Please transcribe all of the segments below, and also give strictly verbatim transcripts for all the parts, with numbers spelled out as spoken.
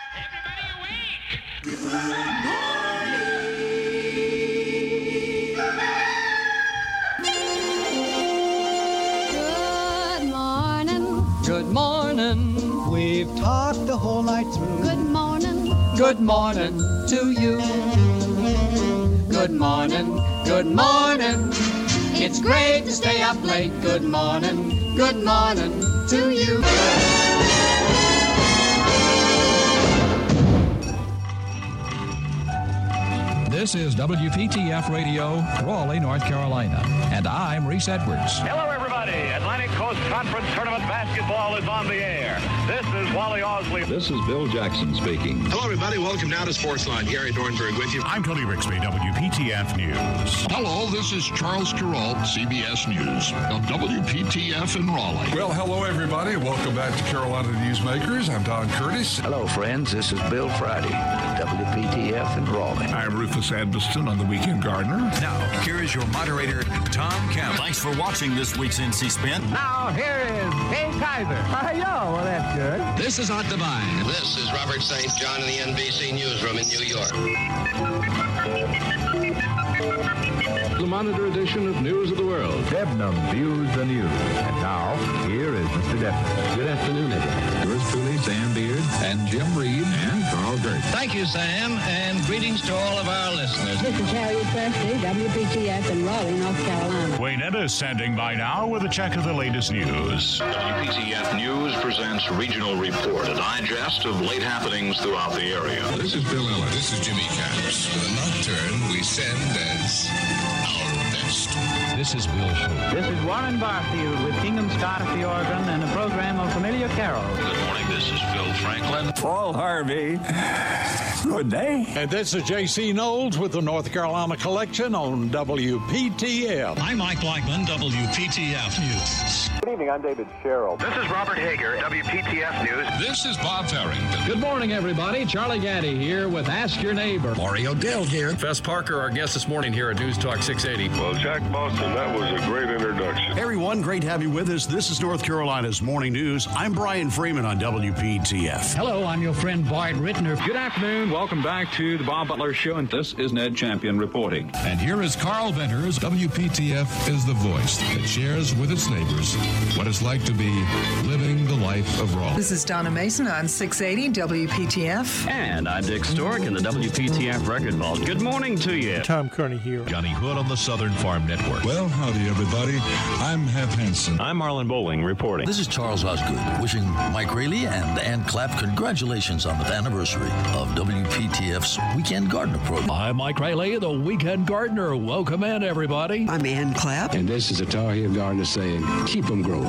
Good morning. We've talked the whole night through. Good morning. Good morning to you. Good morning. Good morning. It's great to stay up late. Good morning. Good morning to you. This is W P T F Radio, Raleigh, North Carolina, and I'm Reese Edwards. Hello, everybody. Atlantic Coast Conference Tournament basketball is on the air. This is Wally Osley. This is Bill Jackson speaking. Hello, everybody. Welcome now to Sportsline. Gary Dornberg with you. I'm Tony Rixby, W P T F News. Hello, this is Charles Kuralt, C B S News, of W P T F in Raleigh. Well, hello, everybody. Welcome back to Carolina Newsmakers. I'm Don Curtis. Hello, friends. This is Bill Friday, W P T F in Raleigh. I'm Rufus Edmiston on the Weekend Gardener. Now, here is your moderator, Tom Campbell. Thanks for watching this week's N C Spin. Now, here is Kay Kaiser. Hi-yo, well, that's good. This is Art Divine. This is Robert Saint John in the N B C Newsroom in New York. The Monitor edition of News of the World. Debnam views the news. And now, here is Mister Debnam. Good afternoon, everyone. Yours truly, Sam Beard, And Jim Reed. and Carl Gert. Thank you, Sam, and greetings to all of our listeners. This is Harriet Presley, W P T F in Raleigh, North Carolina. Wayne Etta is standing by now with a check of the latest news. W P T F News presents Regional Report, a digest of late happenings throughout the area. This is Bill Ellis. This is Jimmy Caps. For the nocturne, we send as our best. This is Bill Hope. This is Warren Barfield with Kingdom Scott at the organ and a program of familiar carols. Good morning, this is Phil Franklin. Paul Harvey. Good day. And this is J C Knowles with the North Carolina Collection on W P T F. I'm Mike Blackman, W P T F News. Good evening, I'm David Sherrill. This is Robert Hager, W P T F News. This is Bob Farrington. Good morning, everybody. Charlie Gaddy here with Ask Your Neighbor. Mario Dell here. Fess Parker, our guest this morning here at News Talk six eighty. Well, Jack Boston, that was a great introduction. Hey, everyone, great to have you with us. This is North Carolina's Morning News. I'm Brian Freeman on W P T F. Hello, I'm your friend Bart Rittner. Good afternoon. Welcome back to the Bob Butler Show, and this is Ned Champion reporting. And here is Carl Venters. W P T F is the voice that shares with its neighbors what it's like to be living the life of Raleigh. This is Donna Mason on six eighty W P T F. And I'm Dick Stork in the W P T F Record Vault. Good morning to you. Tom Kearney here. Johnny Hood on the Southern Farm Network. Well, howdy, everybody. I'm Hap Hansen. I'm Marlon Bowling reporting. This is Charles Osgood wishing Mike Rayleigh and Ann Clapp congratulations on the anniversary of W P T F's Weekend Gardener program. I'm Mike Rayleigh, the Weekend Gardener. Welcome in, everybody. I'm Ann Clapp. And this is a Tar Heel Gardener saying, keep them growing.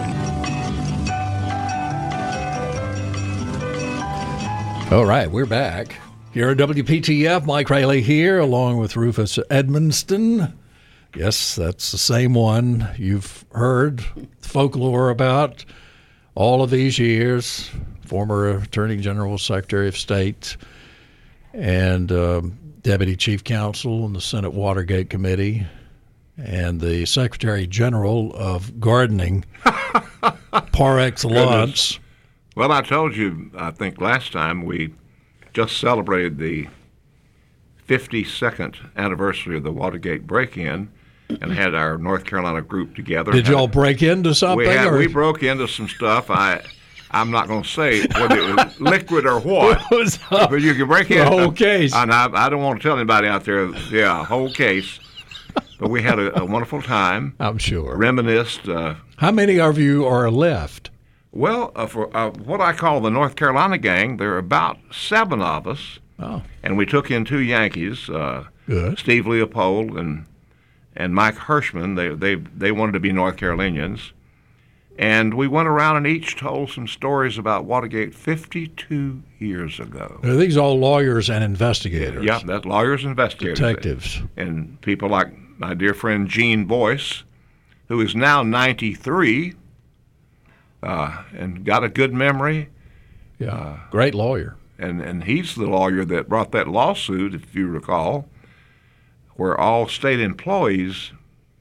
All right, we're back. Here at W P T F, Mike Rayleigh here, along with Rufus Edmiston. Yes, that's the same one you've heard folklore about all of these years. Former Attorney General, Secretary of State, and uh, Deputy Chief Counsel in the Senate Watergate Committee, and the Secretary General of Gardening, par excellence. Goodness. Well, I told you, I think last time, we just celebrated the fifty-second anniversary of the Watergate break-in and had our North Carolina group together. Did y'all break into something? We, had, or? we broke into some stuff. I, I'm not going to say whether it was liquid or what, was but you can break in. The whole case. And I, I don't want to tell anybody out there, yeah, whole case. But we had a, a wonderful time. I'm sure. Reminisced. Uh, How many of you are left? Well, uh, for uh, what I call the North Carolina gang, there are about seven of us. Oh. And we took in two Yankees, uh, Good. Steve Leopold and and Mike Hirschman. They they they wanted to be North Carolinians. And we went around and each told some stories about Watergate fifty-two years ago. Are these all lawyers and investigators? Yeah, that's lawyers and investigators. Detectives. And people like my dear friend Gene Boyce, who is now ninety-three, uh, and got a good memory. Yeah, uh, great lawyer. And and he's the lawyer that brought that lawsuit, if you recall, where all state employees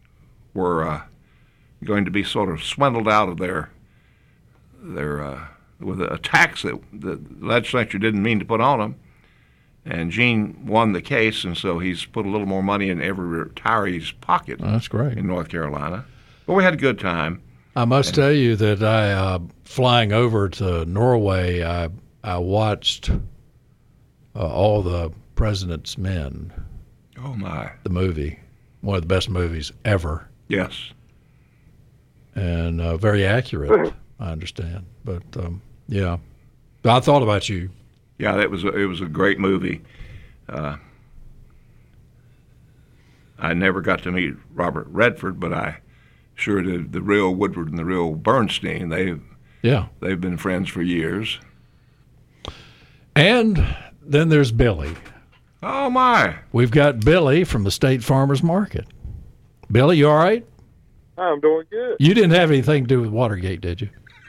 were uh, going to be sort of swindled out of their their uh, with a tax that the legislature didn't mean to put on them. And Gene won the case, and so he's put a little more money in every retiree's pocket. Oh, that's great. In North Carolina. But we had a good time. I must and, tell you that I, uh, flying over to Norway, I I watched uh, all the President's Men. Oh, my. The movie. One of the best movies ever. Yes. And uh, very accurate, I understand. But, um, yeah. I thought about you. Yeah, it was a, it was a great movie. Uh, I never got to meet Robert Redford, but I sure did the real Woodward and the real Bernstein. They yeah they've been friends for years. And then there's Billy. Oh my! We've got Billy from the State Farmers Market. Billy, you all right? I'm doing good. You didn't have anything to do with Watergate, did you?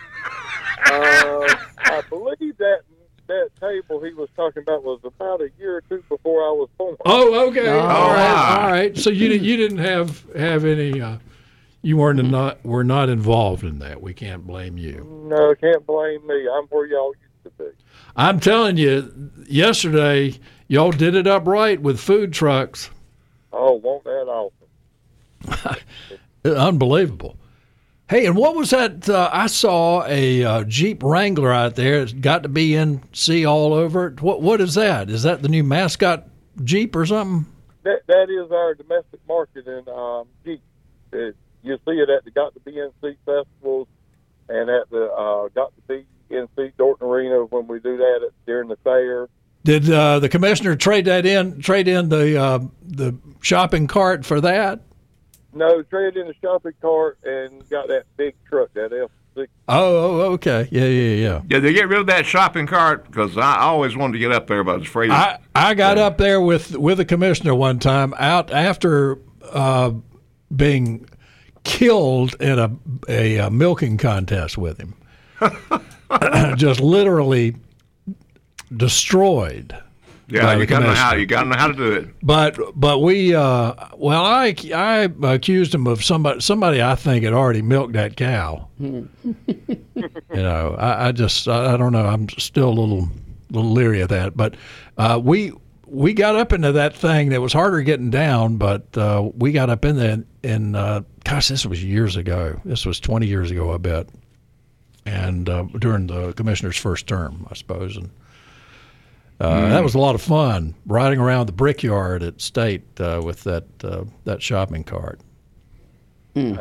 Uh, I believe that. That table he was talking about was about a year or two before I was born. Oh, okay. Oh, all right. All right. So you you didn't have have any. Uh, you weren't not were not involved in that. We can't blame you. No, can't blame me. I'm where y'all used to be. I'm telling you, yesterday y'all did it up right with food trucks. Oh, won't that awesome? Unbelievable. Hey, and what was that? Uh, I saw a uh, Jeep Wrangler out there. It's got to be N C all over it. What What is that? Is that the new mascot Jeep or something? That That is our domestic market in um, Jeep. It, you see it at the Got to Be N C festivals and at the uh, Got to Be N C Dorton Arena when we do that at, during the fair. Did uh, the commissioner trade that in? Trade in the uh, the shopping cart for that? No, traded in the shopping cart and got that big truck, that F six. Oh, okay. Yeah, yeah, yeah. Yeah, they get rid of that shopping cart because I always wanted to get up there, but I was afraid. I, I got yeah. up there with, with the commissioner one time out after uh, being killed in a, a, a milking contest with him. Just literally destroyed. Yeah, you gotta know how you gotta know how to do it. But but we uh, well, I I accused him of somebody somebody I think had already milked that cow. you know, I, I just I, I don't know. I'm still a little little leery of that. But uh, we we got up into that thing that was harder getting down. But uh, we got up in there, and uh, gosh, this was years ago. This was twenty years ago, I bet. And uh, during the commissioner's first term, I suppose, and. Uh, mm. That was a lot of fun, riding around the Brickyard at State uh, with that uh, that shopping cart. Mm.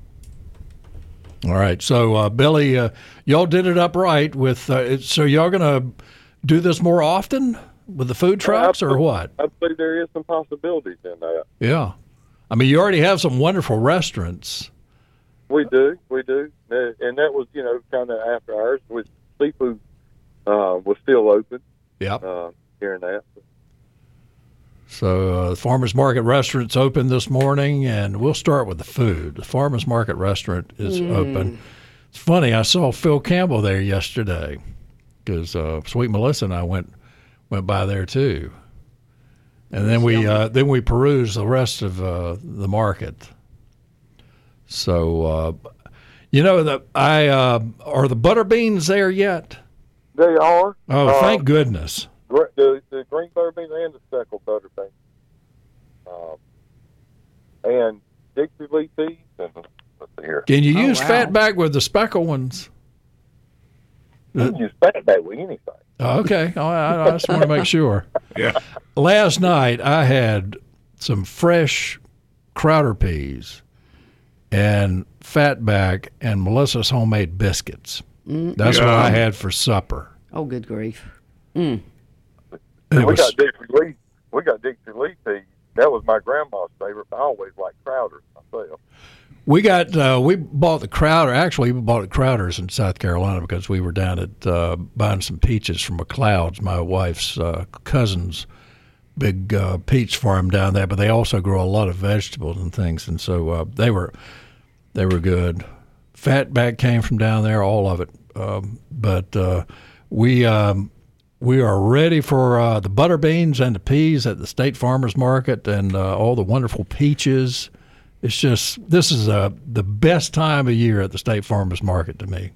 All right, so uh, Billy, uh, y'all did it up right with. Uh, so y'all gonna do this more often with the food trucks, or what? I believe there is some possibilities in that. Yeah, I mean, you already have some wonderful restaurants. We do, we do, and that was you know kind of after ours with seafood uh, was still open. Yep. Uh, hearing that. So uh, the Farmers Market Restaurant's open this morning, and we'll start with the food. The Farmers Market Restaurant is mm. open. It's funny, I saw Phil Campbell there yesterday because uh, Sweet Melissa and I went went by there too, and then we uh, then we perused the rest of uh, the market. So uh, you know that I uh, are the butter beans there yet? They are. Oh, uh, thank goodness. The, the green butter beans and the speckled butter beans. Um, and Dixie Lee peas. And, let's see here. Can you oh, use wow. fatback with the speckled ones? You can use fatback with anything. Oh, okay. Oh, I, I just want to make sure. Yeah. Last night I had some fresh Crowder peas and fatback and Melissa's homemade biscuits. Mm. That's yeah. what I had for supper. Oh, good grief! Mm. We was, got Dixie Lee. We got Dixie Lee peas. That was my grandma's favorite. I always liked Crowder myself. We got uh, we bought the Crowder. Actually, we bought the Crowders in South Carolina because we were down at uh, buying some peaches from McLeod's, my wife's uh, cousin's big uh, peach farm down there. But they also grow a lot of vegetables and things, and so uh, they were they were good. Fatback came from down there, all of it. Um, but uh, we um, we are ready for uh, the butter beans and the peas at the State Farmers Market and uh, all the wonderful peaches. It's just this is uh, the best time of year at the State Farmers Market to me.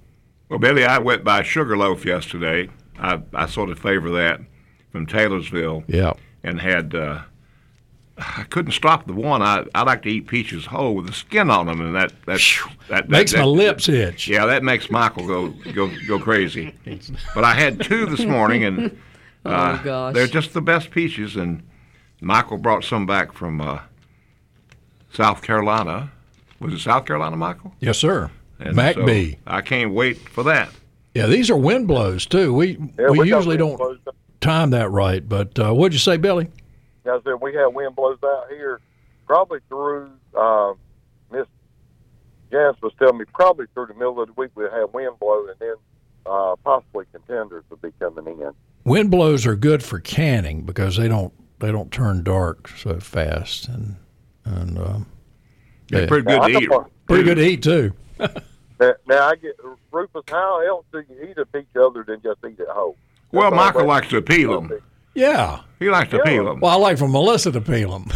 Well, Billy, I went by Sugarloaf yesterday. I, I sort of favor that from Taylorsville. Yeah. And had, uh, I couldn't stop the one. I, I like to eat peaches whole with the skin on them, and that that, that makes that, my that, lips itch. Yeah, that makes Michael go go go crazy. But I had two this morning, and uh, oh, gosh. they're just the best peaches. And Michael brought some back from uh, South Carolina. Was it South Carolina, Michael? Yes, sir. And MacBee. So I can't wait for that. Yeah, these are wind blows too. We Yeah, we, we got usually wind don't blows. time that right. But uh, what'd you say, Billy? I said we have wind blows out here, probably through. Um, Miss Janice was telling me probably through the middle of the week we'll have wind blow, and then uh, possibly contenders will be coming in. Wind blows are good for canning because they don't they don't turn dark so fast, and and um, they're pretty good now, to eat. Pretty good to eat too. now, now I get Rufus. How else do you eat a peach other than just eat it whole? Well, That's Michael all likes to peel them. Yeah, he likes to Yeah. peel them. Well, I like for Melissa to peel them.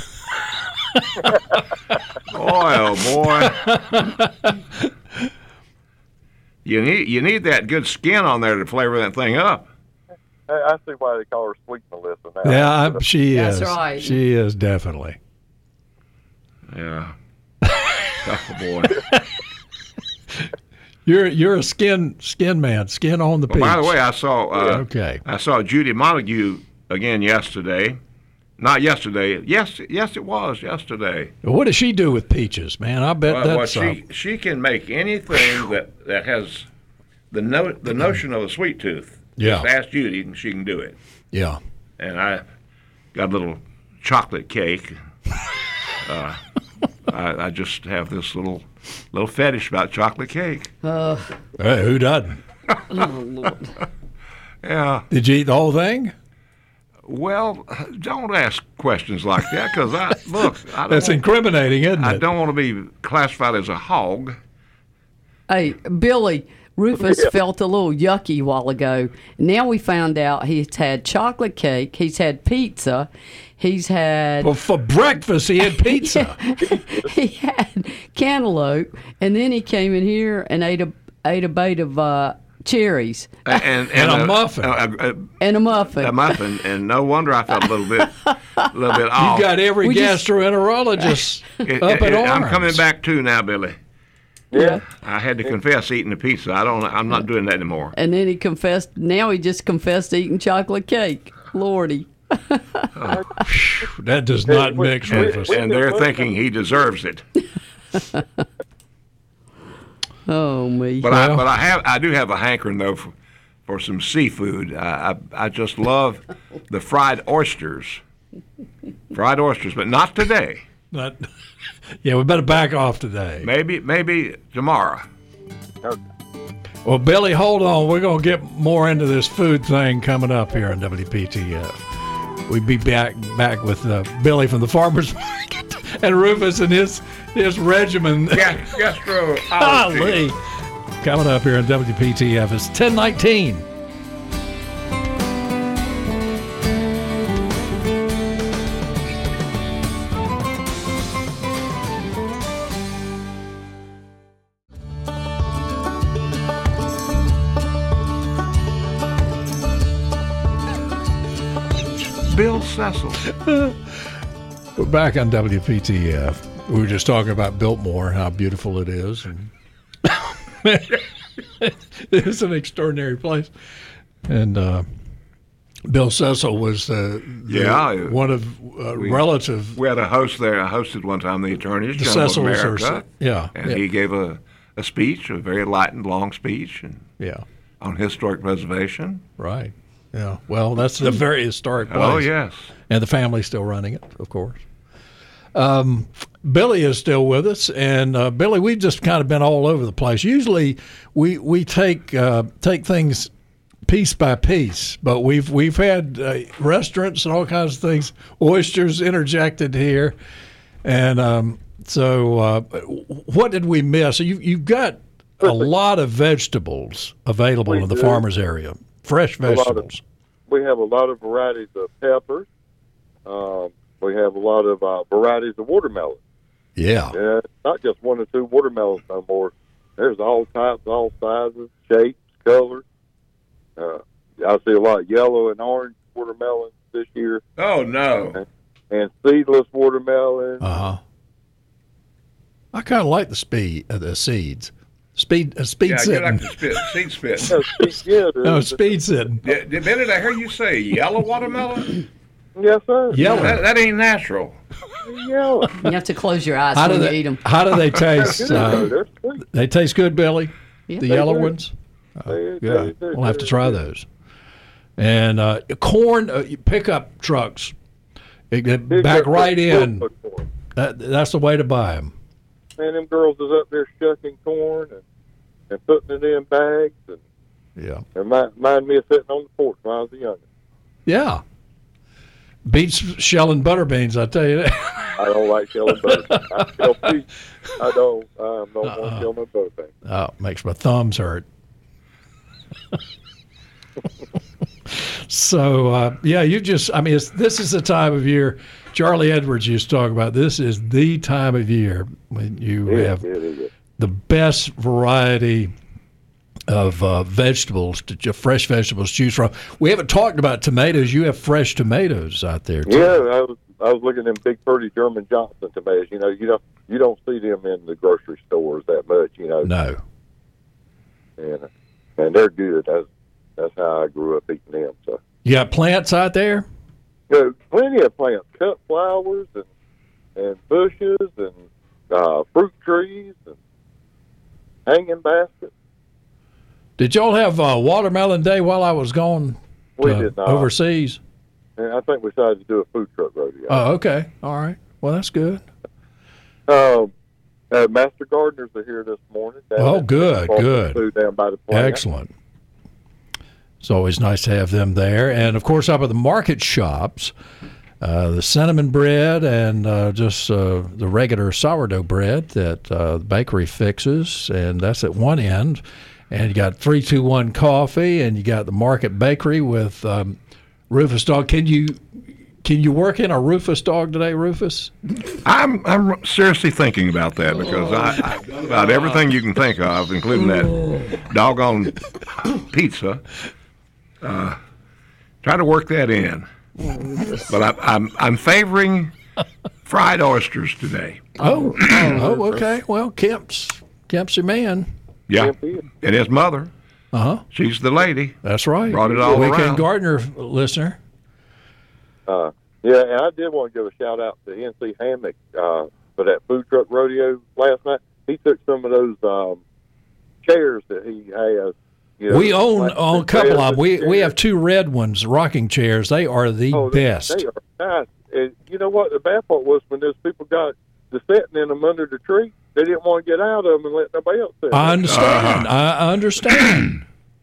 Boy, oh boy! You need you need that good skin on there to flavor that thing up. I, I see why they call her Sweet Melissa now. Yeah, I, she That's is. right. She is definitely. Yeah. Oh boy! You're you're a skin skin man, skin on the Well, peach. by the way, I saw uh, okay. I saw Judy Montague again yesterday. Not yesterday. Yes, yes, it was yesterday. What does she do with peaches, man? I bet Well, well, that's she uh, she can make anything that, that has the no, the notion of a sweet tooth. Yeah. Just ask Judy, and she can do it. yeah. And I got a little chocolate cake. uh, I, I just have this little little fetish about chocolate cake. Uh, Hey, who doesn't? oh, Lord. Yeah. Did you eat the whole thing? Well, don't ask questions like that because I look. I don't That's want, incriminating, isn't I it? don't want to be classified as a hog. Hey, Billy, Rufus Yeah. felt a little yucky a while ago. Now we found out he's had chocolate cake, he's had pizza, he's had Well, for breakfast, he had pizza. he had cantaloupe, and then he came in here and ate a ate a bite of uh, cherries And, and, And a muffin. A, a, and a muffin. a muffin, and no wonder I felt a little bit, a little bit off. You got every We just- gastroenterologist It- up it- in arms. I'm coming back too now, Billy. Yeah. I had to confess eating the pizza. I don't. I'm not doing that anymore. And then he confessed. Now he just confessed eating chocolate cake. Lordy. That does not we- mix, we- Rufus. we- And they're thinking he deserves it. Oh me. But I, Well- but I have, I do have a hankering though for, for some seafood. I, I, I just love the fried oysters, fried oysters, but not today. Not, yeah, we better back off today. Maybe, maybe tomorrow. Well, Billy, hold on. We're going to get more into this food thing coming up here on W P T F. We'll be back back with uh, Billy from the Farmers Market and Rufus and his his regimen. Yeah, gastro. Golly. Coming up here on W P T F. It's ten nineteen. Bill Cecil. We're back on W P T F. We were just talking about Biltmore, how beautiful it is. And it's an extraordinary place. And uh, Bill Cecil was uh, the, Yeah, one of uh, we- relative. We had a host there. I hosted one time the Attorneys The General of Cecils are America. Ce- yeah, And yeah. he gave a, a speech, a very light and long speech, and Yeah, on historic preservation. right. Yeah. Well, that's a very historic place. Oh, yes. And the family's still running it, of course. Um, Billy is still with us, and uh, Billy, we've just kind of been all over the place. Usually, we we take uh, take things piece by piece, but we've we've had uh, restaurants and all kinds of things, oysters interjected here, and um, so uh, what did we miss? You you've got a lot of vegetables available We in the do. farmers area, fresh A lot of- vegetables. We have a lot of varieties of peppers. Um, we have a lot of uh, varieties of watermelon. Yeah. Uh, not just one or two watermelons no more. There's all types, all sizes, shapes. colors. Uh, I see a lot of yellow and orange watermelons this year. Oh, no. And, and seedless watermelon. Uh-huh. I kind of like the speed, uh, the seeds. Speed, uh, speed yeah, sitting. Yeah, you like the spit, seed spit. No, speed, yeah, no, speed sitting. Did, did Bennett, I hear you say yellow watermelon? Yes, sir. Yellow. That, that ain't natural. Yellow. You have to close your eyes how when do you they, eat them. How do they taste? Uh, they taste good, Billy? Yeah. The They yellow do. ones? They- Uh, they- yeah, they- we'll have to they- try those. And uh, corn uh, pickup trucks, it, it Big back pickup right in. truck for 'em. That, that's the way to buy them. Man, them girls is up there shucking corn and, and putting it in bags. And Yeah. it remind, remind me of sitting on the porch when I was a youngin'. Yeah. Beats shelling butter beans, I tell you that. I don't like shelling butter beans. I shell peach. I don't. I don't uh-uh. want to shell no butter beans. Oh, makes my thumbs hurt. So, uh, yeah, you just, I mean, it's, this is the time of year. Charlie Edwards used to talk about this is the time of year when you Yeah, have yeah, yeah, yeah. the best variety of uh, vegetables, to, to fresh vegetables to choose from. We haven't talked about tomatoes. You have fresh tomatoes out there, too. Yeah, I was I was looking at them big, pretty German Johnson tomatoes. You know, you don't you don't see them in the grocery stores that much. You know. No. And and they're good. That's that's how I grew up eating them. So. You got plants out there? You know, plenty of plants, cut flowers and and bushes and uh, fruit trees and hanging baskets. Did y'all have uh, watermelon day while I was gone We to did not. overseas? And I think we decided to do a food truck rodeo. Oh, okay. All right. Well, that's good. Um, uh, Master Gardeners are here this morning. Down Oh, at- good, bought some good. Food down by the plant. Excellent. It's always nice to have them there. And, of course, up at the market shops, uh, the cinnamon bread and uh, just uh, the regular sourdough bread that uh, the bakery fixes, and that's at one end. And you got three two one Coffee, and you got the Market Bakery with um, Rufus Dog. Can you can you work in a Rufus Dog today, Rufus? I'm I'm seriously thinking about that because I, I've done about everything you can think of, including that doggone pizza. Uh, try to work that in, but I, I'm I'm favoring fried oysters today. Oh, oh, okay. Well, Kemp's Kemp's your man. Yeah, and his mother. Uh huh. She's the lady. That's right. Brought it all Weekend around. Gardener listener. Uh, yeah, and I did want to give a shout out to N C Hammock uh, for that food truck rodeo last night. He took some of those um, chairs that he has. You know, We own like own a the couple chairs of them. We and we chairs. have two red ones, rocking chairs. They are the Oh, they- best. They are nice. And you know what? The bad part was when those people got to sitting in them under the tree, they didn't want to get out of them and let nobody else sit. I understand. Uh-huh. I understand.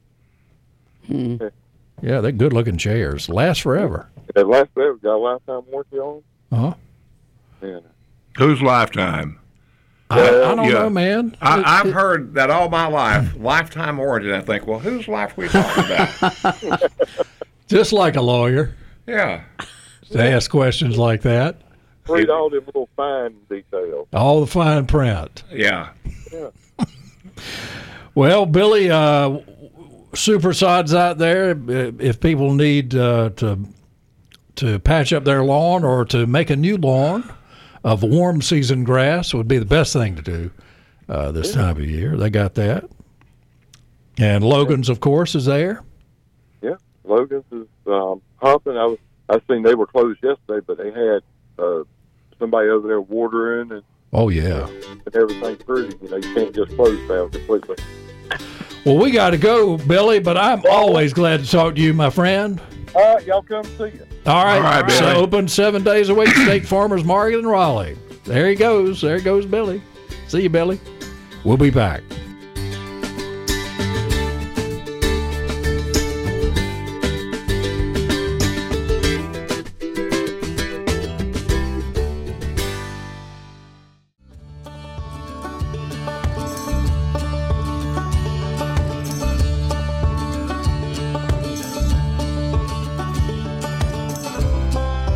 Yeah, they're good looking chairs. Last forever. They last forever. Got a lifetime warranty on Uh huh. them. And Whose lifetime? I, I don't Yeah. know, man. I, It- I've it- heard that all my life, lifetime warranty. And I think, well, whose life are we talking about? Just like a lawyer Yeah. to ask questions like that. read all them little fine details. All the fine print. Yeah. Yeah. Well, Billy, uh, super sods out there. If people need uh, to to patch up their lawn or to make a new lawn of warm season grass, would be the best thing to do uh, this Yeah. time of year. They got that. And Logan's, of course, is there. Yeah, Logan's is um, hopping. I was I seen they were closed yesterday, but they had uh, somebody over there watering and, Oh yeah. and everything pretty. You know, you can't just close down completely. Well, we got to go, Billy, but I'm always glad to talk to you, my friend. All right, y'all come see you. All right, All right, so Billy. open seven days a week, State Farmers Market in Raleigh. There he goes. There goes Billy. See you, Billy. We'll be back.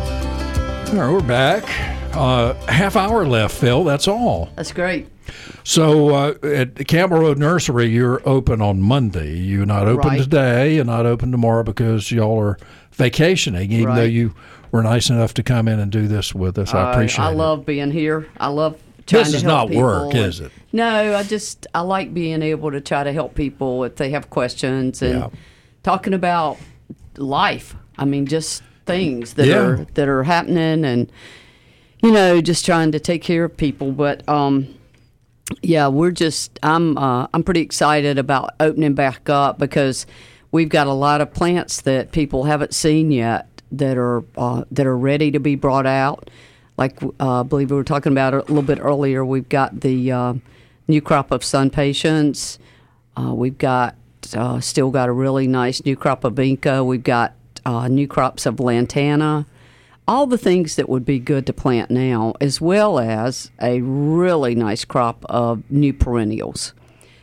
All right, we're back. Uh, half hour left, Phil. That's all. That's great. So uh, at Campbell Road Nursery, you're open on Monday. You're not open Right. today. You're not open tomorrow because y'all are vacationing, even Right. though you were nice enough to come in and do this with us. I appreciate I it. love being here. I love trying This to is help not people. work, is it? No, I just I like being able to try to help people if they have questions and Yeah. talking about life. I mean, just things that Yeah. are that are happening, and you know, just trying to take care of people. But um, yeah, we're just I'm uh, I'm pretty excited about opening back up because we've got a lot of plants that people haven't seen yet that are uh, that are ready to be brought out. Like uh, I believe we were talking about it a little bit earlier. We've got the uh, new crop of sun patience. Uh, we've got uh, still got a really nice new crop of vinca. We've got uh, new crops of lantana. All the things that would be good to plant now, as well as a really nice crop of new perennials.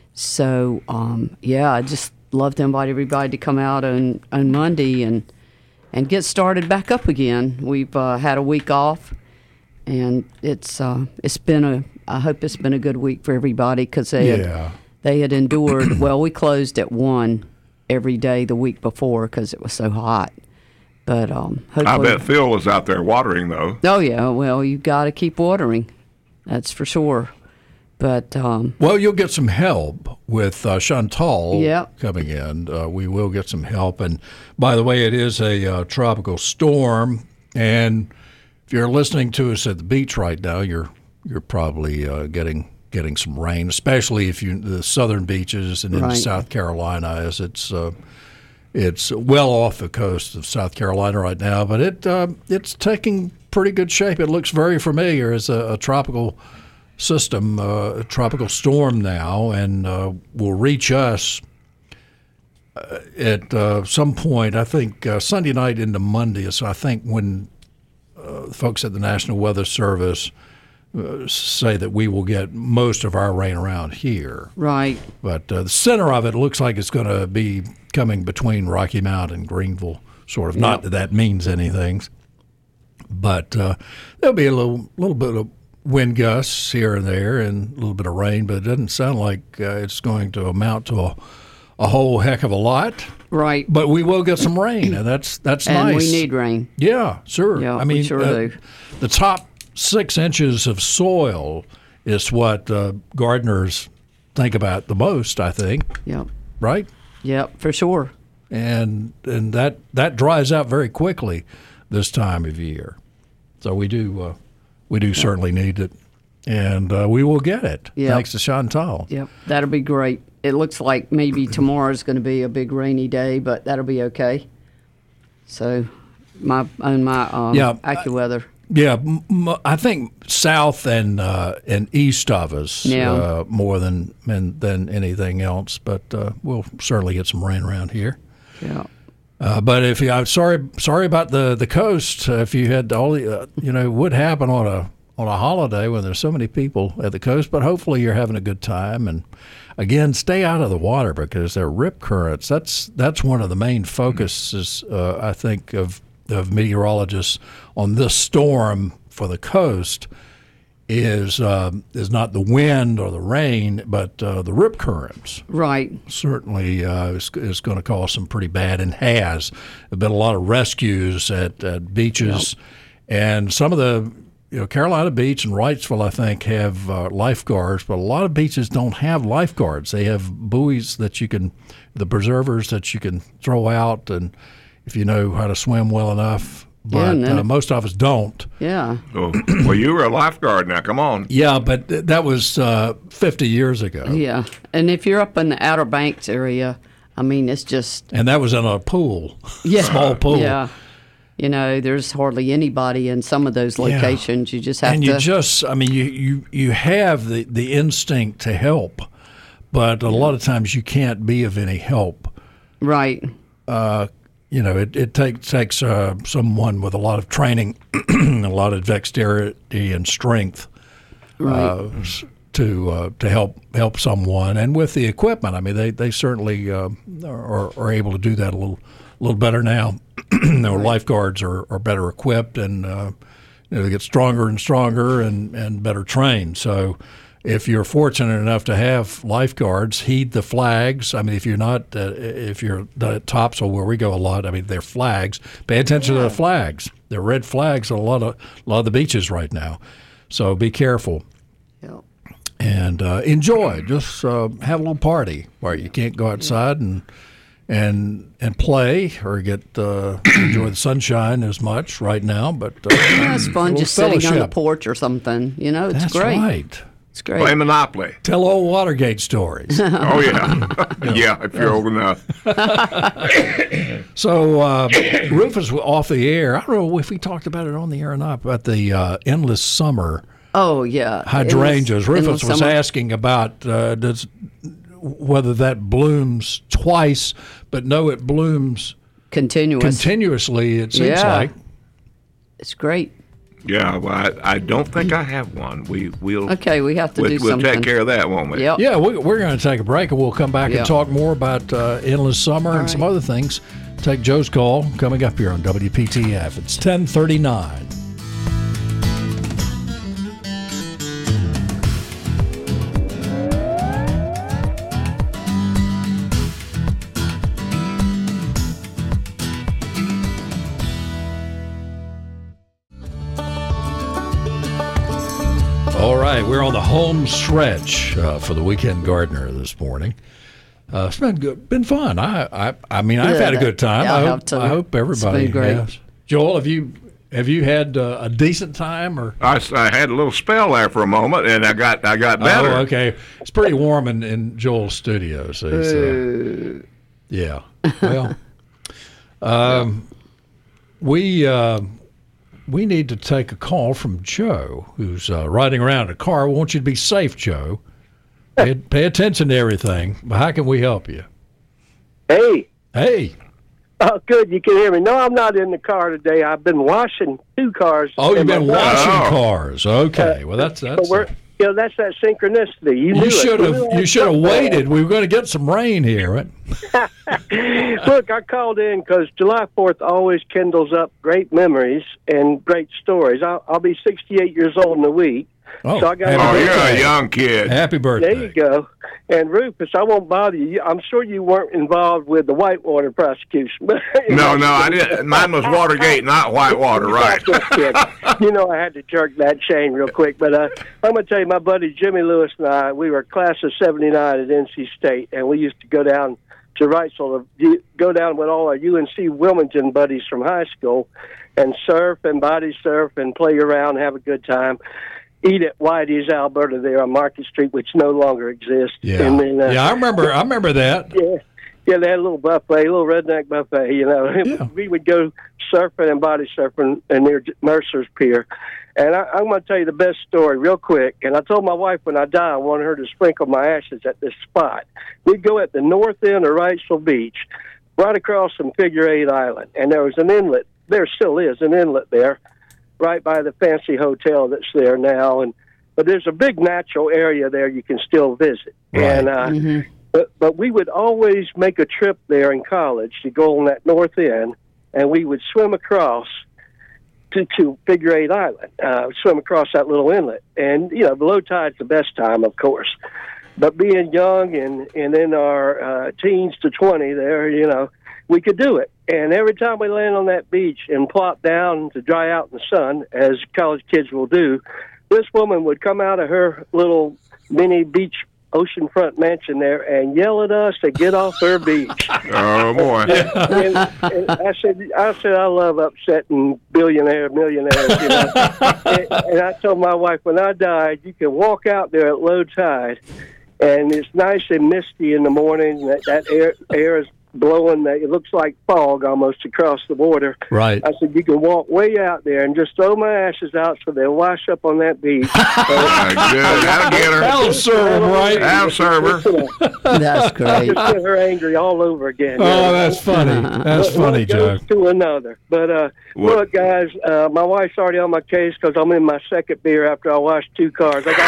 So, um, yeah, I just love to invite everybody to come out on, on Monday and and get started back up again. We've uh, had a week off, and it's uh, it's been a I hope it's been a good week for everybody because they Yeah. had, they had endured. Well, we closed at one every day the week before because it was so hot. But um, I hopefully, bet Phil was out there watering, though. oh yeah, well you got to keep watering, that's for sure. But um, Well, you'll get some help with uh, Chantal Yep. coming in. Uh, we will get some help. And by the way, it is a uh, tropical storm. And if you're listening to us at the beach right now, you're you're probably uh, getting getting some rain, especially if you the southern beaches and into Right. South Carolina, as it's uh, it's well off the coast of South Carolina right now. But it uh, it's taking pretty good shape. It looks very familiar as a, a tropical system, uh, a tropical storm now, and uh, will reach us uh, at uh, some point. I think uh, Sunday night into Monday. So I think when uh, folks at the National Weather Service uh, say that we will get most of our rain around here. right, But uh, the center of it looks like it's going to be coming between Rocky Mount and Greenville, sort of. Not Yep. that that means anything, but uh, there'll be a little little bit of wind gusts here and there and a little bit of rain, but it doesn't sound like uh, it's going to amount to a, a whole heck of a lot. right. But we will get some rain, and that's that's And nice. we need rain. Yeah, sure. Yeah, I we mean, sure uh, do. the top six inches of soil is what uh, gardeners think about the most, I think. Yep, Right? yep, for sure. And and that that dries out very quickly this time of year. So we do uh, we do certainly need it, and uh, we will get it. Yep. Thanks to Chantal. Yep, that'll be great. It looks like maybe tomorrow's going to be a big rainy day, but that'll be okay. So, my on my um, Yeah, AccuWeather. Yeah, m- m- I think south and uh, and east of us Yeah. uh, more than than than anything else. But uh, we'll certainly get some rain around here. Yeah. Uh, but if you, I'm sorry, sorry about the the coast. Uh, if you had all the, uh, you know, would happen on a on a holiday when there's so many people at the coast. But hopefully you're having a good time. And again, stay out of the water because they're rip currents. That's that's one of the main focuses, uh, I think, of of meteorologists on this storm for the coast. Is uh, is not the wind or the rain, but uh, the rip currents. Right. Certainly uh, is, is going to cause some pretty bad, and has. There've been a lot of rescues at, at beaches, and some of the, you know, Carolina Beach and Wrightsville, I think, have uh, lifeguards, but a lot of beaches don't have lifeguards. They have buoys that you can, the preservers that you can throw out, and if you know how to swim well enough. Yeah, But and then uh, if- most of us don't. Yeah. Oh, well, you were a lifeguard now. Come on. Yeah, but th- that was uh, fifty years ago. Yeah. And if you're up in the Outer Banks area, I mean, it's just. And that was in a pool, Yeah. small pool. Yeah. You know, there's hardly anybody in some of those locations. You just have and to. you just, I mean, you, you, you have the, the instinct to help, but a lot of times you can't be of any help. Right. Uh, you know, it, it take, takes uh, someone with a lot of training, a lot of dexterity and strength Right. uh, s- to uh, to help help someone. And with the equipment, I mean, they, they certainly uh, are, are able to do that a little a little better now. Their lifeguards are, are better equipped, and uh, you know, they get stronger and stronger and, and better trained. So if you're fortunate enough to have lifeguards, heed the flags. I mean, if you're not, uh, if you're the Topsail where we go a lot, I mean, they're flags. Pay attention yeah. to the flags. They're red flags on a lot of a lot of the beaches right now. So be careful. Yep. And uh, enjoy. Just uh, have a little party where you can't go outside and and and play or get uh, enjoy the sunshine as much right now. But uh, yeah, it's fun just sitting on the porch or something. You know, it's That's great. Right. It's great. Play Monopoly. Tell old Watergate stories. Oh yeah, yeah. If you're old enough. So uh, Rufus was off the air. I don't know if we talked about it on the air or not. About the uh, endless summer. Oh yeah, hydrangeas. Endless, Rufus endless was summer. asking about uh, does whether that blooms twice, but no, it blooms Continuous. continuously. It seems yeah. like It's great. Yeah, well, I, I don't think I have one. We we'll okay. We have to we'll, do we'll something. take care of that, won't we? Yep. Yeah, we, we're going to take a break, and we'll come back Yep. and talk more about uh, endless summer All and right. some other things. Take Joe's call coming up here on W P T F. It's ten thirty-nine. All right, we're on the home stretch uh, for the Weekend Gardener this morning. Uh, it's been good, been fun. I, I, I mean, I've Yeah, had a good time. yeah, I, I hope, have too. I hope everybody It's been great. has. Joel, have you have you had uh, a decent time or? I, s- I had a little spell there for a moment, and I got I got better. Oh, okay. It's pretty warm in, in Joel's studio. So he's, uh, yeah. Well, um, we uh, we need to take a call from Joe, who's uh, riding around in a car. We want you to be safe, Joe. Pay, pay attention to everything. But how can we help you? Hey. Hey. Oh, good. You can hear me. No, I'm not in the car today. I've been washing two cars. Oh, you've in been my- washing Oh. cars. Okay. Well, that's But that's. we're, you know, that's that synchronicity. You, knew You it. should We have. knew You it. should have waited. We were going to get some rain here. Right? Look, I called in because July fourth always kindles up great memories and great stories. I'll, I'll be sixty-eight years old in a week. Oh, so I got happy Oh, you're birthday. a young kid. Happy birthday. There you go. And Rufus, I won't bother you. I'm sure you weren't involved with the Whitewater prosecution. But, No, no, I didn't. Mine was Watergate, not Whitewater, right? You know, I had to jerk that chain real quick. But uh, I'm going to tell you, my buddy Jimmy Lewis and I, we were class of seventy-nine at N C State, and we used to go down to Wrightsville, to go down with all our U N C Wilmington buddies from high school and surf and body surf and play around, have a good time. Eat at Whitey's, Alberta, there on Market Street, which no longer exists. Yeah. And then, uh, yeah, I remember. I remember that. yeah, yeah, they had a little buffet, a little redneck buffet. You know, Yeah. we would go surfing and body surfing and near Mercer's Pier. And I, I'm going to tell you the best story real quick. And I told my wife when I die, I wanted her to sprinkle my ashes at this spot. We'd go at the north end of Wrightsville Beach, right across from Figure Eight Island, and there was an inlet. There still is an inlet there, right by the fancy hotel that's there now. And but there's a big natural area there you can still visit. Right. And uh, Mm-hmm. but but we would always make a trip there in college to go on that north end, and we would swim across to, to Figure Eight Island, uh, swim across that little inlet. And, you know, the low tide's the best time, of course. But being young and, and in our uh, teens to twenty there, you know, we could do it. And every time we land on that beach and plop down to dry out in the sun, as college kids will do, this woman would come out of her little mini beach oceanfront mansion there and yell at us to get off their beach. Oh, boy. and, and I said, I said, I love upsetting billionaire millionaires. You know? and, and I told my wife, when I died, you can walk out there at low tide, and it's nice and misty in the morning. That, that air, air is blowing. It looks like fog almost across the border. Right. I said, you can walk way out there and just throw my ashes out so they'll wash up on that beach. Oh, good. That'll get her. That'll serve them right. That'll serve her. That's great. Just get her angry all over again. Oh, that's funny. That's One funny, Joe. goes to another. But uh, What? look, guys, uh, my wife's already on my case because I'm in my second beer after I washed two cars. I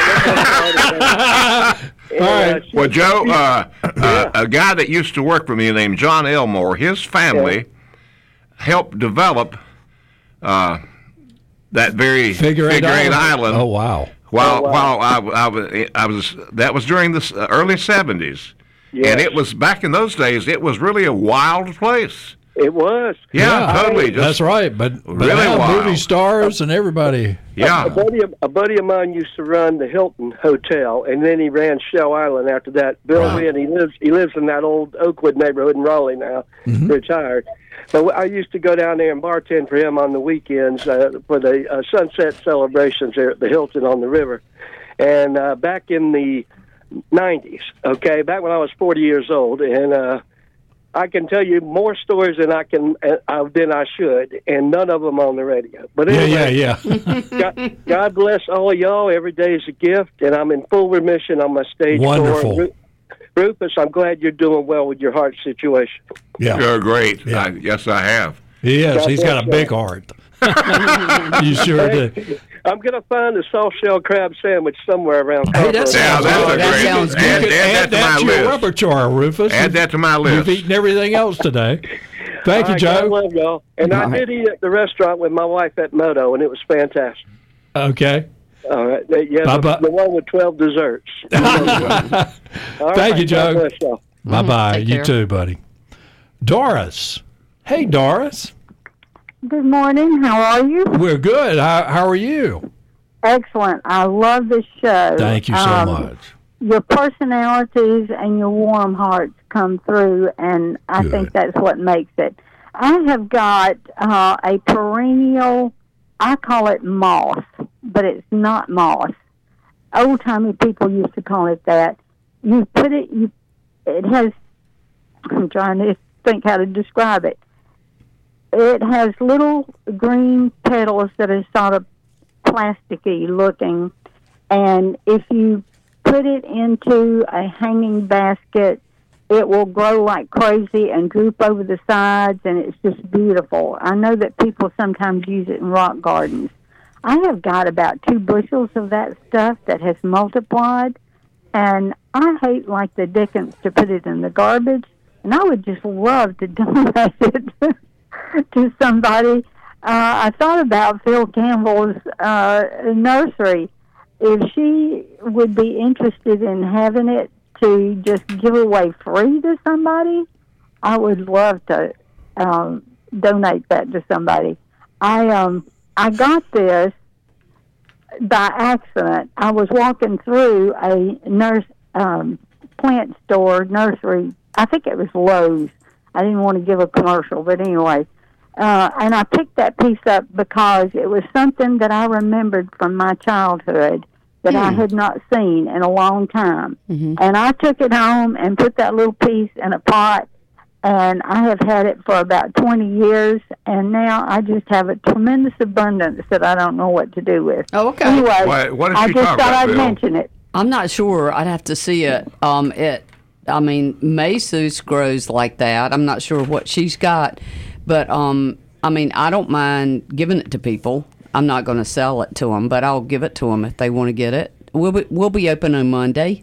got All right. Well, Joe, uh, uh, a guy that used to work for me named John Elmore, his family helped develop uh, that very Figure Eight Island. Island, Oh, wow. While Oh, wow. while I, I was I was that was during the s- early seventies, Yes. and it was back in those days. It was really a wild place. It was. Yeah, totally. Just That's right. But, but really now wild. movie stars and everybody. Yeah. A, a buddy of, a buddy of mine used to run the Hilton Hotel, and then he ran Shell Island after that. Bill Wow. Lynn, he lives he lives in that old Oakwood neighborhood in Raleigh now, Mm-hmm. retired. But I used to go down there and bartend for him on the weekends uh, for the uh, sunset celebrations there at the Hilton on the river. And uh, back in the nineties, okay, back when I was forty years old, and uh, I can tell you more stories than I can uh, than I should, and none of them on the radio. But anyway, Yeah, yeah, yeah. God, God bless all of y'all. Every day is a gift, and I'm in full remission on my stage Wonderful. tour. Ru- Rufus, I'm glad you're doing well with your heart situation. Yeah. You're great. Yeah. I, yes, I have. He is. God He's got a bless big you. heart. You sure did. I'm going to find a soft shell crab sandwich somewhere around. Hey, that Copper. sounds that's good. a That great- sounds good. add- You could add add that to that my to your list. repertoire, Rufus. Add that to my list. You've eaten everything else today. Thank All you, right, God Joe. love y'all. And All I right. did eat at the restaurant with my wife at Moto, and it was fantastic. Okay. All right. Yeah, the, Bye-bye. the one with twelve desserts. All Thank right, you, Joe. God bless y'all. Bye bye. Take You care. too, buddy. Doris. Hey, Doris. Good morning. How are you? We're good. How, how are you? Excellent. I love this show. Thank you so Um, much. Your personalities and your warm hearts come through, and I Good. think that's what makes it. I have got uh, a perennial, I call it moss, but it's not moss. Old-timey people used to call it that. You put it, you, it has, I'm trying to think how to describe it. It has little green petals that are sort of plasticky looking, and if you put it into a hanging basket, it will grow like crazy and droop over the sides, and it's just beautiful. I know that people sometimes use it in rock gardens. I have got about two bushels of that stuff that has multiplied, and I hate like the dickens to put it in the garbage, and I would just love to donate it to somebody. Uh, I thought about Phil Campbell's uh, nursery. If she would be interested in having it to just give away free to somebody, I would love to um, donate that to somebody. I um I got this by accident. I was walking through a nurse um, plant store nursery. I think it was Lowe's. I didn't want to give a commercial, but anyway. Uh, and I picked that piece up because it was something that I remembered from my childhood that I had not seen in a long time. Mm-hmm. And I took it home and put that little piece in a pot, and I have had it for about twenty years, and now I just have a tremendous abundance that I don't know what to do with. Oh, okay. Anyway, What- what is I she just talking thought about, I'd Bill? mention it. I'm not sure. I'd have to see it. Um, it. I mean, Macy's grows like that. I'm not sure what she's got, but um, I mean, I don't mind giving it to people. I'm not going to sell it to them, but I'll give it to them if they want to get it. We'll be, we'll be open on Monday.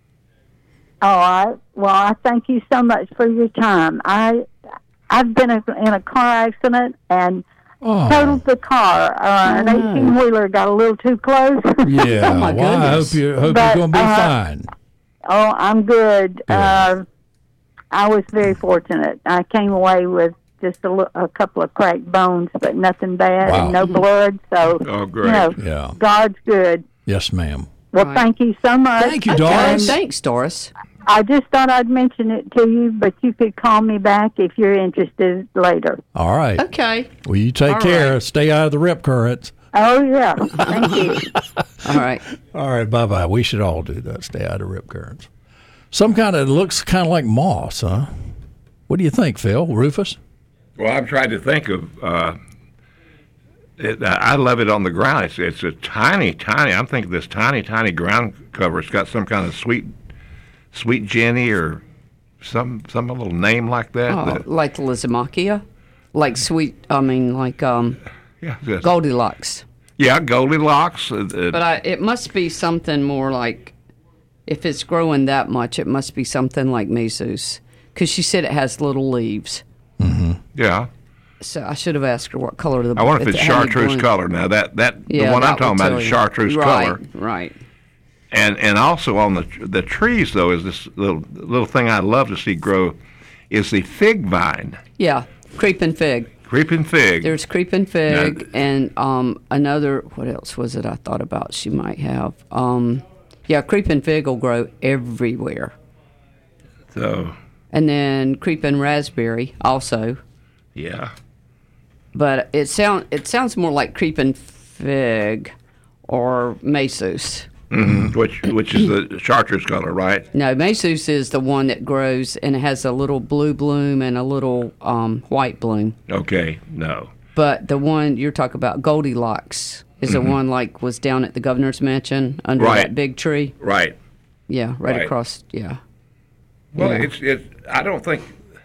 All right. Well, I thank you so much for your time. I I've been a, in a car accident and Oh. totaled the car. Uh, an Oh. eighteen wheeler got a little too close. Yeah. Oh, my well, I hope goodness. you hope But, you're going to be uh, fine. Oh, I'm good. Uh, I was very fortunate. I came away with just a, li- a couple of cracked bones, but nothing bad Wow. and no blood. So, Oh, you great. know, Yeah. God's good. Yes, ma'am. Well, Right. thank you so much. Thank you, Okay, Doris. thanks, Doris. I just thought I'd mention it to you, but you could call me back if you're interested later. All right. Okay. Well, you take All care. right. Stay out of the rip currents. Oh, yeah. Thank you. All right. All right. Bye bye. We should all do that. Stay out of rip currents. Some kind of, it looks kind of like moss, huh? What do you think, Phil? Rufus? Well, I'm trying to think of. Uh, it, I love it on the ground. It's it's a tiny, tiny. I'm thinking this tiny, tiny ground cover. It's got some kind of sweet, sweet Jenny or some some little name like that. Oh, that like Lizamachia? Like sweet, I mean, like um, yeah, yes. Goldilocks. yeah, Goldilocks. Uh, uh, But I, it must be something more like, if it's growing that much, it must be something like Mesus. Because she said it has little leaves. yeah, So I should have asked her what color the. I wonder if it's it had any chartreuse bloom. color. Now that that Yeah, the one that I'm talking would about tell is you. chartreuse Right, color. Right. And and also on the the trees though is this little little thing I'd love to see grow, is the fig vine. Yeah, creeping fig. Creeping fig. There's creeping fig, Now- and um, another. What else was it? I thought about she might have. Um, yeah, creeping fig will grow everywhere, So and then creeping raspberry also. yeah. But it sound it sounds more like creeping fig or masus. hmm Which which is the chartreuse color, right? No, masus is the one that grows and it has a little blue bloom and a little um, white bloom. Okay. No. But the one you're talking about, Goldilocks, is the Mhm. one like was down at the governor's mansion under Right. that big tree. Right. Yeah, right, Right. across. Yeah. Well, Yeah. it's it. I don't think.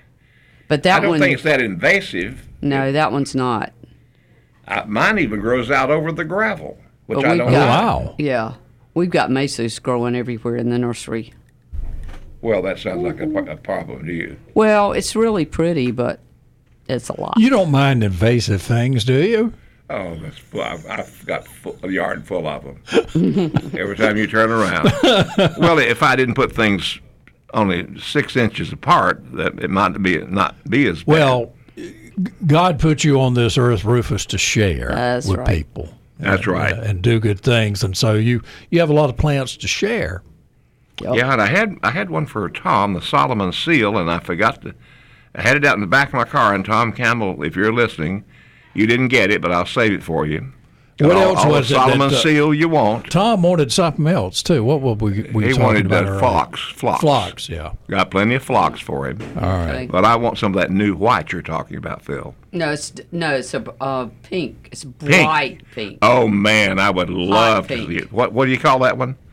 But that I don't one. think it's that invasive. No, that one's not. Uh, mine even grows out over the gravel, which But I we've don't. got- like. Yeah, we've got masus growing everywhere in the nursery. Well, that sounds like a, pro- a problem to you. Well, it's really pretty, but it's a lot. You don't mind invasive things, do you? Oh, that's full. I've, I've got full, a yard full of them. Every time you turn around. Well, if I didn't put things only six inches apart, that it might be not be as bad. Well, God put you on this earth, Rufus, to share That's with right. people. That's and, right. uh, and do good things, and so you you have a lot of plants to share. Yeah, and I had I had one for Tom, the Solomon seal, and I forgot to. I had it out in the back of my car. And Tom Campbell, if you're listening, you didn't get it, but I'll save it for you. What all, else all was the it that, Solomon uh, seal you want? Tom wanted something else too. What were we, we He talking wanted about uh, earlier? phlox. Phlox. Phlox, yeah. Got plenty of phlox for him. All right. But I want some of that new white you're talking about, Phil. No, it's no, it's a uh, pink. It's bright pink. Oh man, I would love to pink. see it. What what do you call that one?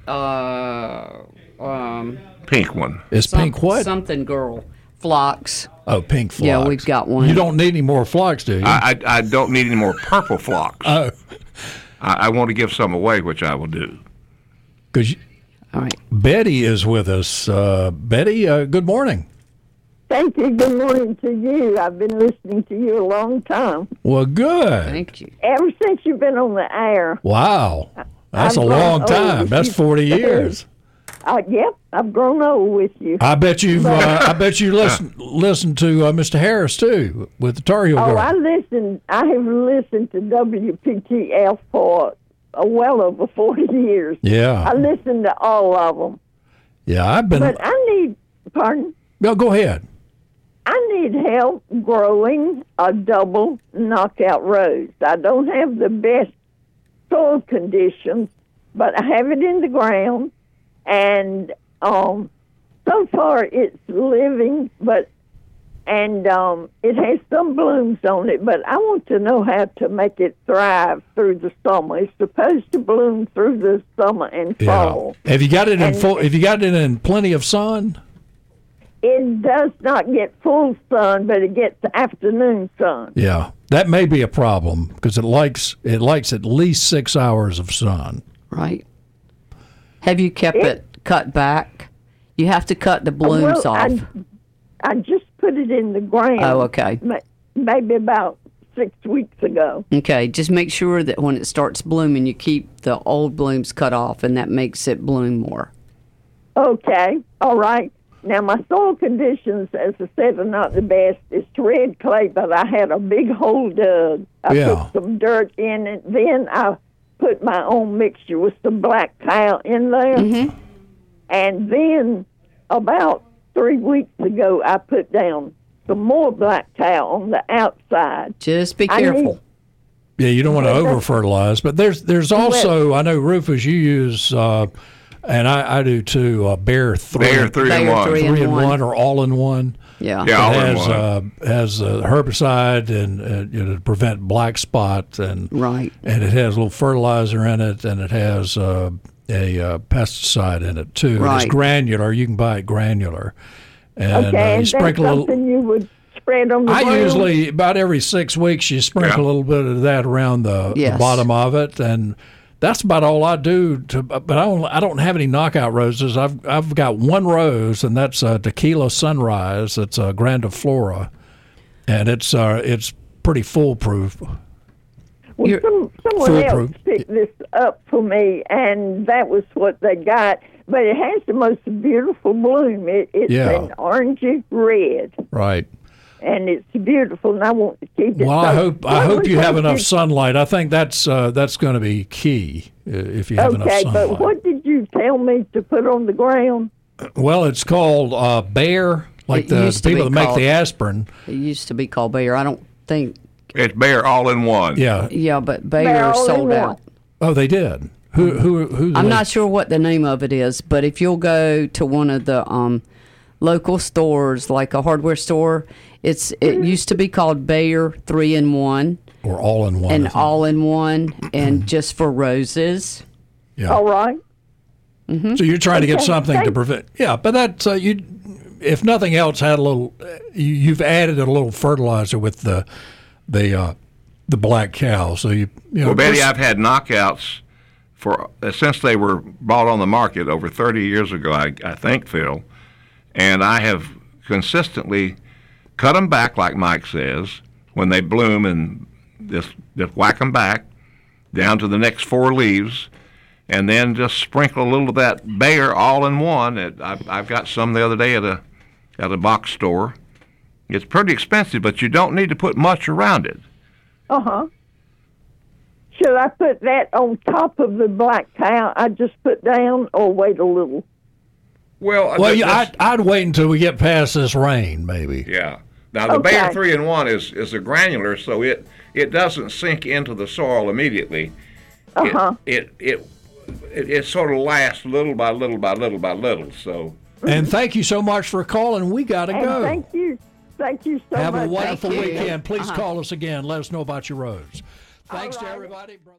Uh, um, Pink one. Is some- pink what? Something girl. Phlox. Oh, pink phlox. Yeah, we've got one. You don't need any more phlox, do you? I, I I don't need any more purple phlox. Oh. I, I want to give some away, which I will do. Because All right. Betty is with us. Uh, Betty, uh, good morning. Thank you. Good morning to you. I've been listening to you a long time. Well, good. Thank you. Ever since you've been on the air. Wow. That's I've a grown long old time. with That's you. forty years. Uh, yep, I've grown old with you. I bet you've. Uh, I bet you listen listen to uh, Mister Harris too with the Tar Heel Oh, Girl. I listen. I have listened to W P T F for uh, well over forty years. Yeah. I listen to all of them. Yeah, I've been. But I need, pardon? No, go ahead. I need help growing a double knockout rose. I don't have the best soil conditions, but I have it in the ground, and um, so far it's living, but and um, it has some blooms on it. But I want to know how to make it thrive through the summer. It's supposed to bloom through the summer and fall. Yeah. Have you got it in And- full? Have you got it in plenty of sun? It does not get full sun, but it gets afternoon sun. Yeah, that may be a problem because it likes it likes at least six hours of sun. Right. Have you kept it, cut back? You have to cut the blooms well, off. I, I just put it in the ground. Oh, okay. ma- Maybe about six weeks ago. Okay, just make sure that when it starts blooming, you keep the old blooms cut off, and that makes it bloom more. Okay, all right. Now, my soil conditions, as I said, are not the best. It's red clay, but I had a big hole dug. I Yeah. put some dirt in it. Then I put my own mixture with some black tile in there. Mm-hmm. And then about three weeks ago, I put down some more black tile on the outside. Just be I careful. need- Yeah, you don't want to over fertilize, but there's there's also I know Rufus you use uh, and I, I do too. Uh, Bear three, Bear three in Bear one. three in three in one. one or all in one. Yeah. Yeah, all it in has one. uh, has a herbicide and uh, you know, to prevent black spot and Right. and it has a little fertilizer in it and it has uh, a uh, pesticide in it too. And Right. It's granular. You can buy it granular, and Okay, uh, you and that's sprinkle a little. something you would spread on the I ground? usually about every six weeks you sprinkle Yeah. a little bit of that around the, the Yes. bottom of it, and that's about all I do. To but I don't I don't have any knockout roses. I've I've got one rose, and that's a Tequila Sunrise. It's a grandiflora, and it's uh it's pretty foolproof. Well, some, someone else foolproof. picked this up for me, and that was what they got. But it has the most beautiful bloom. It, it's Yeah. an orangey red, Right. and it's beautiful, and I want to keep it. Well, I So hope I what hope was you have what enough did- sunlight. I think that's uh, that's going to be key uh, if you have enough Okay, sunlight. but what did you tell me to put on the ground? Well, it's called uh, Bayer, like It the used to people be that make called- the aspirin. It used to be called Bayer. I don't think. It's Bayer all in one. Yeah. Yeah, but Bayer Bayer all in sold one. out. Oh, they did. Who who who? I'm not sure what the name of it is, but if you'll go to one of the um, local stores, like a hardware store, it's it used to be called Bayer Three in One Or all in one. I and think. All in One, and just for roses. Yeah. All right. So you're trying to get Okay, something to thank- prevent. Yeah, but that's uh, you. If nothing else, had a little. Uh, you, you've added a little fertilizer with the the uh, the black cow. So you you know. Well, Betty, just- I've had knockouts for uh, since they were bought on the market over thirty years ago, I, I think, Phil, and I have consistently cut them back, like Mike says, when they bloom, and just, just whack them back down to the next four leaves, and then just sprinkle a little of that Bayer all in one. It, I've, I've got some the other day at a at a box store. It's pretty expensive, but you don't need to put much around it. Uh huh. Should I put that on top of the black cow I just put down, or wait a little? Well, well, th- yeah, that's- I'd, I'd wait until we get past this rain, maybe. Yeah. Now the Okay. Bayer three in one is is a granular, so it it doesn't sink into the soil immediately. Uh-huh. It it, it it sort of lasts little by little by little by little. So And thank you so much for calling. We got to And go. thank you, thank you so Have much. a wonderful Thank you. weekend. Please Uh-huh. call us again. Let us know about your roads. Thanks to everybody.